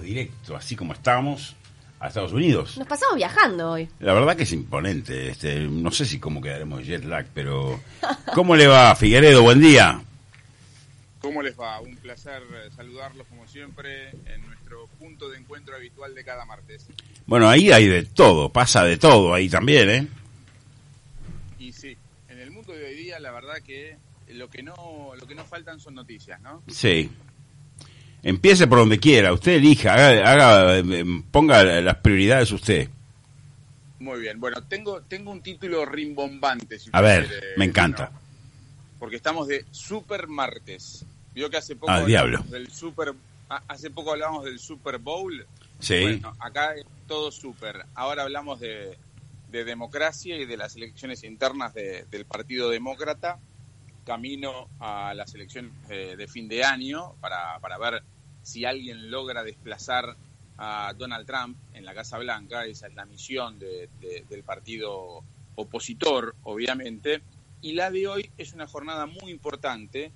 directo, así como estamos, a Estados Unidos. Nos pasamos viajando hoy. La verdad que es imponente. No sé si cómo quedaremos de jet lag, pero... ¿Cómo le va, Figueredo? Buen día. ¿Cómo les va? Un placer saludarlos como siempre en nuestro punto de encuentro habitual de cada martes. Bueno, ahí hay de todo, pasa de todo ahí también, ¿eh? Y sí, en el mundo de hoy día la verdad que lo que no faltan son noticias, ¿no? Sí. Empiece por donde quiera, usted elija, ponga las prioridades usted. Muy bien, bueno, tengo un título rimbombante. Si a ver, quiere, me encanta. ¿no? Porque estamos de Super Martes. Vio que hace poco hablábamos hace poco hablábamos del Super Bowl. Sí. Bueno, acá es todo super. Ahora hablamos de democracia y de las elecciones internas del Partido Demócrata, camino a las elecciones de fin de año para ver si alguien logra desplazar a Donald Trump en la Casa Blanca. Esa es la misión del partido opositor, obviamente. Y la de hoy es una jornada muy importante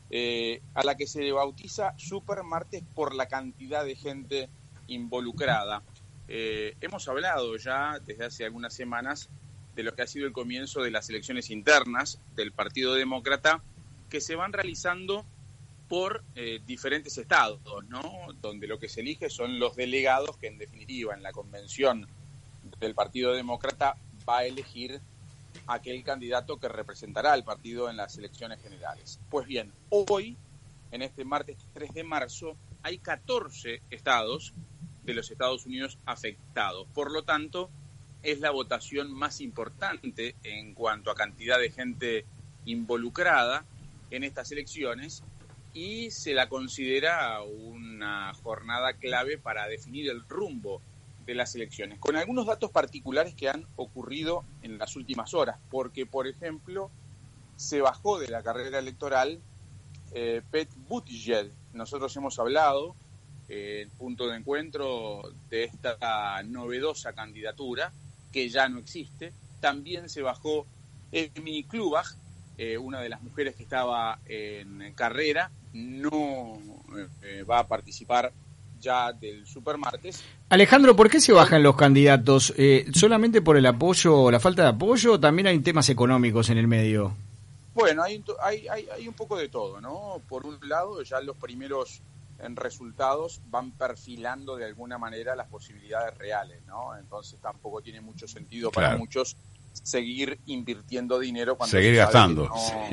a la que se le bautiza Super Martes por la cantidad de gente involucrada. Hemos hablado ya desde hace algunas semanas de lo que ha sido el comienzo de las elecciones internas del Partido Demócrata, que se van realizando por diferentes estados, ¿no? Donde lo que se elige son los delegados que en definitiva en la convención del Partido Demócrata va a elegir aquel candidato que representará al partido en las elecciones generales. Pues bien, hoy, en este martes 3 de marzo, hay 14 estados de los Estados Unidos afectados. Por lo tanto, es la votación más importante en cuanto a cantidad de gente involucrada en estas elecciones y se la considera una jornada clave para definir el rumbo de las elecciones, con algunos datos particulares que han ocurrido en las últimas horas, porque, por ejemplo, se bajó de la carrera electoral Pete Buttigieg. Nosotros hemos hablado el punto de encuentro de esta novedosa candidatura que ya no existe. También se bajó Amy Klobuchar, una de las mujeres que estaba en carrera, no va a participar ya del Supermartes. Alejandro, ¿por qué se bajan los candidatos? ¿Solamente por el apoyo o la falta de apoyo o también hay temas económicos en el medio? Bueno, hay un poco de todo, ¿no? Por un lado, ya los primeros resultados van perfilando de alguna manera las posibilidades reales, ¿no? Entonces tampoco tiene mucho sentido para muchos seguir invirtiendo dinero cuando seguir gastando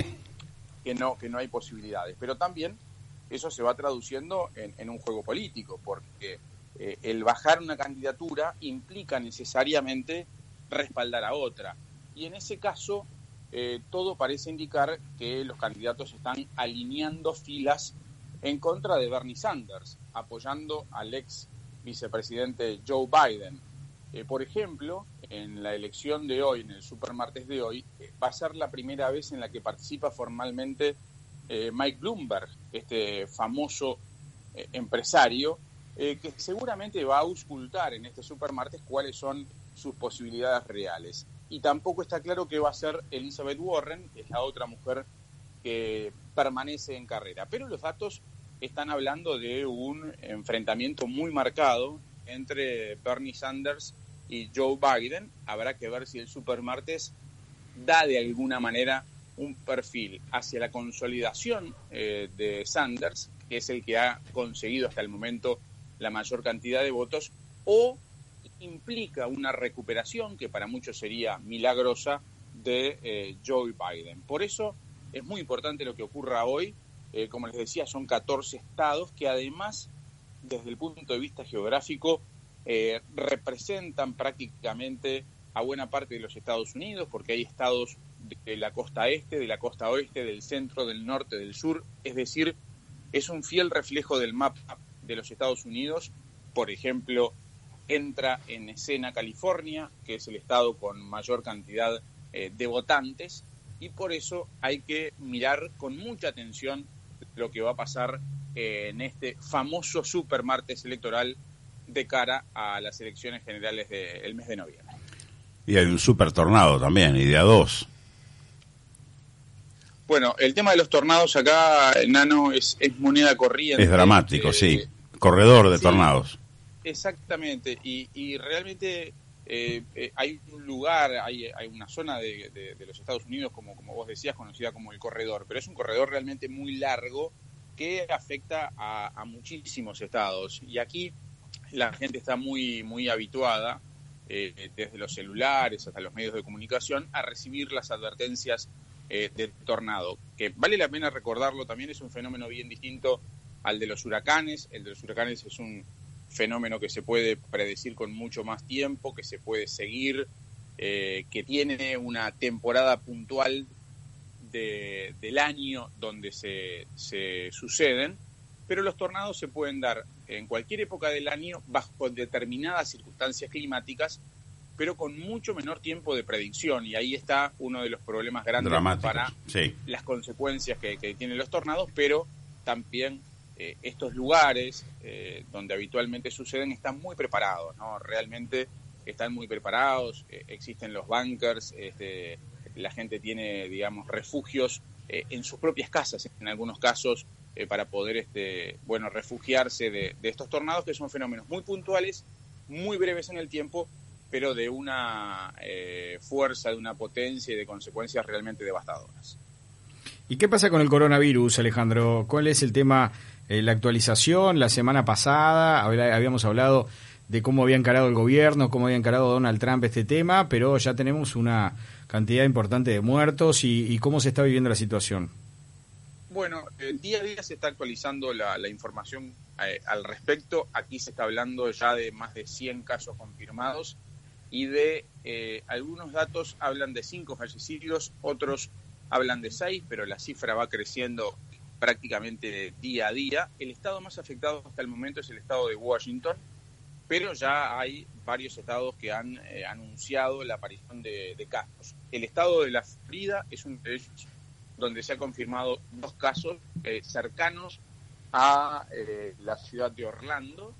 que no hay posibilidades. Pero también eso se va traduciendo en un juego político, porque el bajar una candidatura implica necesariamente respaldar a otra. Y en ese caso, todo parece indicar que los candidatos están alineando filas en contra de Bernie Sanders, apoyando al ex vicepresidente Joe Biden. Por ejemplo, en la elección de hoy, en el Supermartes de hoy, va a ser la primera vez en la que participa formalmente Mike Bloomberg, este famoso empresario, que seguramente va a auscultar en este Supermartes cuáles son sus posibilidades reales. Y tampoco está claro qué va a hacer Elizabeth Warren, que es la otra mujer que permanece en carrera. Pero los datos están hablando de un enfrentamiento muy marcado entre Bernie Sanders y Joe Biden. Habrá que ver si el Supermartes da de alguna manera un perfil hacia la consolidación de Sanders, que es el que ha conseguido hasta el momento la mayor cantidad de votos, o implica una recuperación, que para muchos sería milagrosa, de Joe Biden. Por eso es muy importante lo que ocurra hoy. Como les decía, son 14 estados que además, desde el punto de vista geográfico, representan prácticamente a buena parte de los Estados Unidos, porque hay estados de la costa este, de la costa oeste, del centro, del norte, del sur. Es decir, es un fiel reflejo del mapa de los Estados Unidos. Por ejemplo, entra en escena California, que es el estado con mayor cantidad de votantes, y por eso hay que mirar con mucha atención lo que va a pasar en este famoso supermartes electoral de cara a las elecciones generales del mes de noviembre. Y hay un super tornado también, y de a dos. Bueno, el tema de los tornados acá, Nano, es moneda corriente. Es dramático, sí. Corredor de tornados. exactamente, y realmente hay un lugar, hay una zona de los Estados Unidos, como vos decías, conocida como el corredor, pero es un corredor realmente muy largo que afecta a muchísimos estados, y aquí la gente está muy, muy habituada, desde los celulares hasta los medios de comunicación, a recibir las advertencias de tornado, que vale la pena recordarlo, también es un fenómeno bien distinto al de los huracanes. El de los huracanes es un fenómeno que se puede predecir con mucho más tiempo, que se puede seguir, que tiene una temporada puntual del año donde se suceden, pero los tornados se pueden dar en cualquier época del año bajo determinadas circunstancias climáticas, pero con mucho menor tiempo de predicción, y ahí está uno de los problemas grandes para las consecuencias que tienen los tornados, pero también estos lugares donde habitualmente suceden están muy preparados, ¿no? Realmente están muy preparados, existen los bunkers, la gente tiene, digamos, refugios en sus propias casas, en algunos casos, para poder refugiarse de estos tornados, que son fenómenos muy puntuales, muy breves en el tiempo, pero de una fuerza, de una potencia y de consecuencias realmente devastadoras. ¿Y qué pasa con el coronavirus, Alejandro? ¿Cuál es el tema, la actualización? La semana pasada habíamos hablado de cómo había encarado el gobierno, cómo había encarado Donald Trump este tema, pero ya tenemos una cantidad importante de muertos y cómo se está viviendo la situación. Bueno, día a día se está actualizando la información al respecto. Aquí se está hablando ya de más de 100 casos confirmados y de algunos datos hablan de 5 fallecidos, otros hablan de 6, pero la cifra va creciendo prácticamente día a día. El estado más afectado hasta el momento es el estado de Washington, pero ya hay varios estados que han anunciado la aparición de casos. El estado de la Florida es uno de ellos, donde se ha confirmado 2 casos cercanos a la ciudad de Orlando,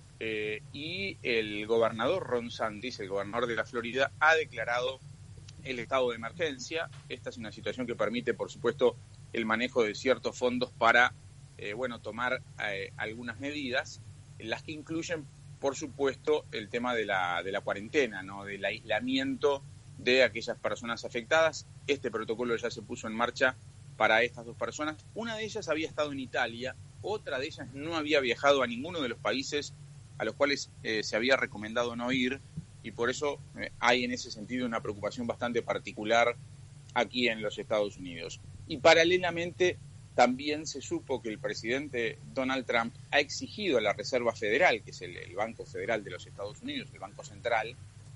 y el gobernador Ron DeSantis, el gobernador de la Florida, ha declarado el estado de emergencia. Esta es una situación que permite, por supuesto, el manejo de ciertos fondos para tomar algunas medidas, las que incluyen, por supuesto, el tema de la cuarentena, ¿no? Del aislamiento de aquellas personas afectadas. Este protocolo ya se puso en marcha para estas 2 personas. Una de ellas había estado en Italia, otra de ellas no había viajado a ninguno de los países a los cuales se había recomendado no ir, y por eso hay en ese sentido una preocupación bastante particular aquí en los Estados Unidos. Y paralelamente también se supo que el presidente Donald Trump ha exigido a la Reserva Federal, que es el Banco Federal de los Estados Unidos, el Banco Central,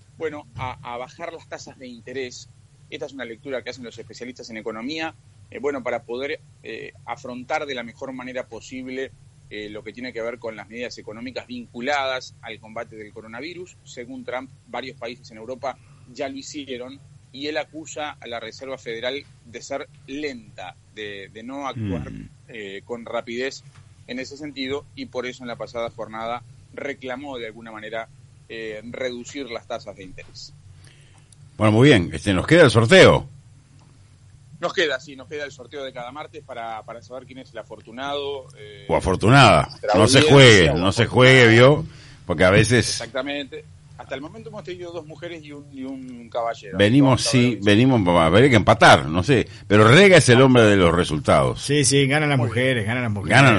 a bajar las tasas de interés. Esta es una lectura que hacen los especialistas en economía, para poder afrontar de la mejor manera posible lo que tiene que ver con las medidas económicas vinculadas al combate del coronavirus. Según Trump, varios países en Europa ya lo hicieron, y él acusa a la Reserva Federal de ser lenta, de no actuar con rapidez en ese sentido, y por eso en la pasada jornada reclamó de alguna manera reducir las tasas de interés. Bueno, muy bien. Nos queda el sorteo. Nos queda el sorteo de cada martes para saber quién es el afortunado. O afortunada. No se juegue, ¿vio? Porque a veces... Exactamente. Hasta el momento hemos tenido 2 mujeres y un caballero. Venimos a ver que empatar, no sé. Pero Rega es el hombre de los resultados. Sí, ganan las mujeres. Ganan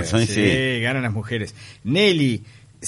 las mujeres. Nelly,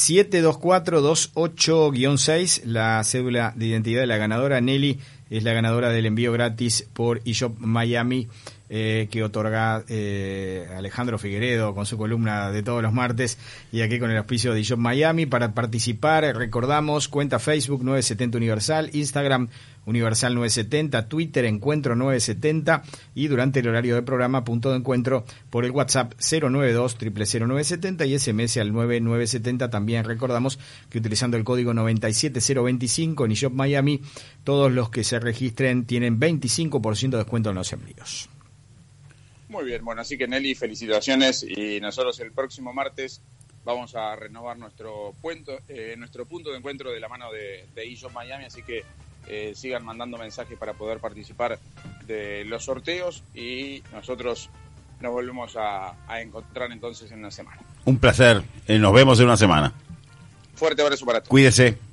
72428-6, la cédula de identidad de la ganadora. Nelly es la ganadora del envío gratis por eShop Miami, que otorga Alejandro Figueredo con su columna de todos los martes, y aquí con el auspicio de eShop Miami. Para participar, recordamos, cuenta Facebook 970 Universal, Instagram Universal 970, Twitter Encuentro 970, y durante el horario de programa Punto de Encuentro por el WhatsApp 092-00970 y SMS al 9970. También recordamos que utilizando el código 97025 en eShop Miami, todos los que se registren tienen 25% de descuento en los envíos. Muy bien, así que Nelly, felicitaciones, y nosotros el próximo martes vamos a renovar nuestro punto de encuentro de la mano de eShop Miami, así que sigan mandando mensajes para poder participar de los sorteos, y nosotros nos volvemos a encontrar entonces en una semana. Un placer, nos vemos en una semana. fuerte abrazo para todos. Cuídese.